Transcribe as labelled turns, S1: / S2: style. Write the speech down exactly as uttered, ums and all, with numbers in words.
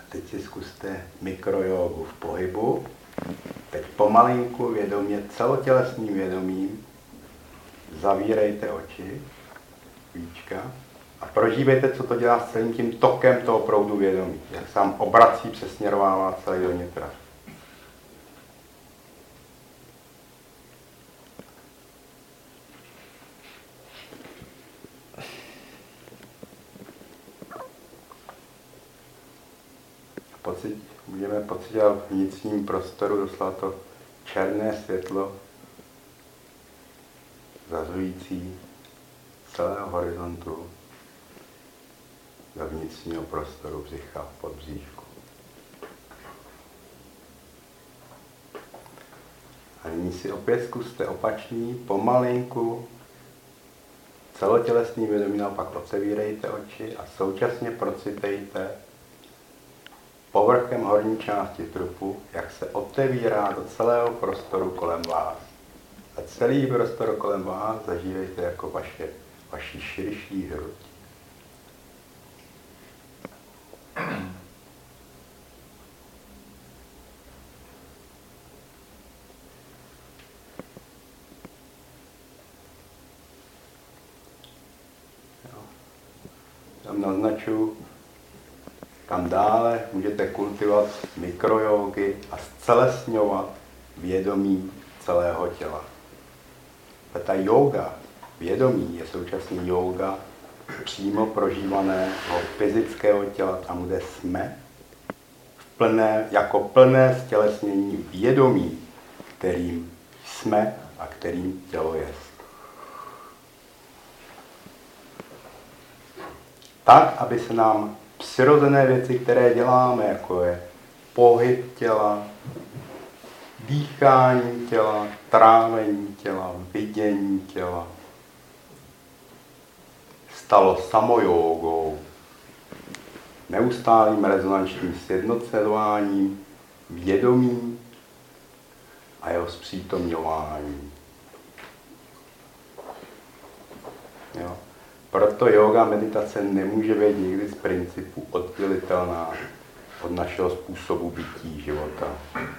S1: teď si zkuste mikrojógu v pohybu. Teď pomalinku vědomě, celotělesným vědomím zavírejte oči, víčka, a prožívejte, co to dělá s celým tím tokem toho proudu vědomí. Jak se vám obrací, přesměrovává celý do nitra. Pocit, můžeme pocitovat v vnitřním prostoru doslova to černé světlo zazující celého horizontu do vnitřního prostoru břicha, pod bříšku. A nyní si opět zkuste opačný, pomalinku, celotělesný vědomí naopak otevírejte oči a současně procitejte povrchem horní části trupu, jak se otevírá do celého prostoru kolem vás. A celý prostor kolem vás zažívejte jako vaše, vaši širší hruď. Tam naznačuji, kam dále můžete kultivovat mikrojógy a zcelesňovat vědomí celého těla. A ta jóga, vědomí, je současně jóga přímo prožívaného fyzického těla, tam, kde jsme, v plné, jako plné stělesnění vědomí, kterým jsme a kterým tělo je. Tak, aby se nám přirozené věci, které děláme, jako je pohyb těla, dýchání těla, trávení těla, vidění těla, stalo samojógou, neustálým rezonančním sjednocováním vědomí a jeho zpřítomňování. Jo. Proto jóga meditace nemůže být nikdy z principu oddělitelná od našeho způsobu bytí života.